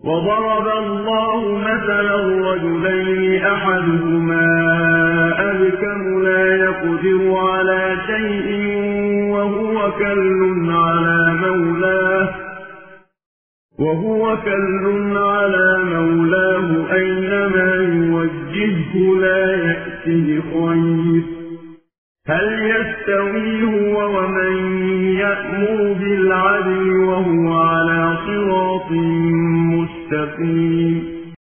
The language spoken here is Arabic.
وضرب الله مثلا رجلين أحدهما أبكم لا يقدر على شيء وهو كل على مولاه أينما يوجهه لا يأتي بخير. هل يستوي هو ومن يأمر بالعدل وهو على صراط مستقيم؟